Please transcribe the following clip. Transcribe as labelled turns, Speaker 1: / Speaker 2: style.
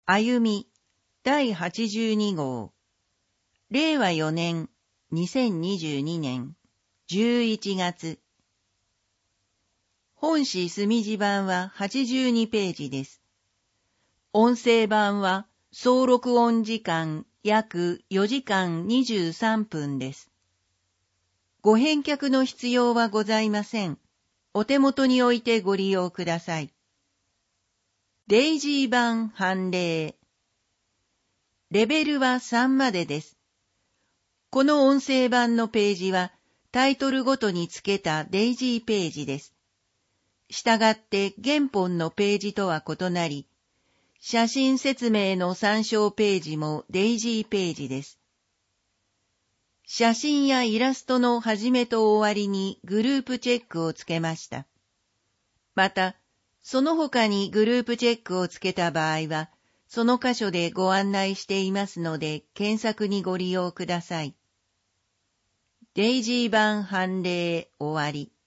Speaker 1: 歩み第82号令和4年2022年11月本誌墨字版は82ページです。音声版は総録音時間約4時間23分です。ご返却の必要はございません。お手元に置いてご利用ください。デイジー版判例。レベルは3までです。この音声版のページはタイトルごとに付けたデイジーページです。したがって原本のページとは異なり、写真説明の参照ページもデイジーページです。写真やイラストの始めと終わりにグループチェックをつけました。また、その他にグループチェックをつけた場合は、その箇所でご案内していますので、検索にご利用ください。デイジー版判例終わり。